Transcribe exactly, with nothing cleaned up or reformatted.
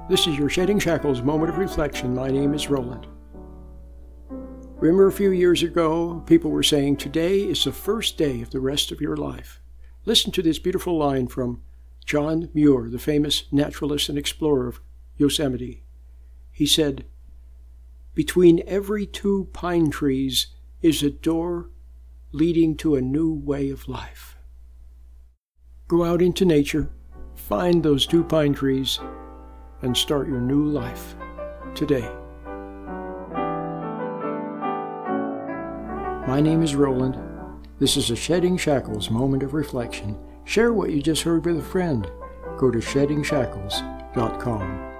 This is your Shedding Shackles moment of reflection. My name is Roland. Remember a few years ago, people were saying, today is the first day of the rest of your life. Listen to this beautiful line from John Muir, the famous naturalist and explorer of Yosemite. He said, "Between every two pine trees is a door leading to a new way of life." Go out into nature, find those two pine trees, and start your new life today. My name is Roland. This is a Shedding Shackles moment of reflection. Share what you just heard with a friend. Go to shedding shackles dot com.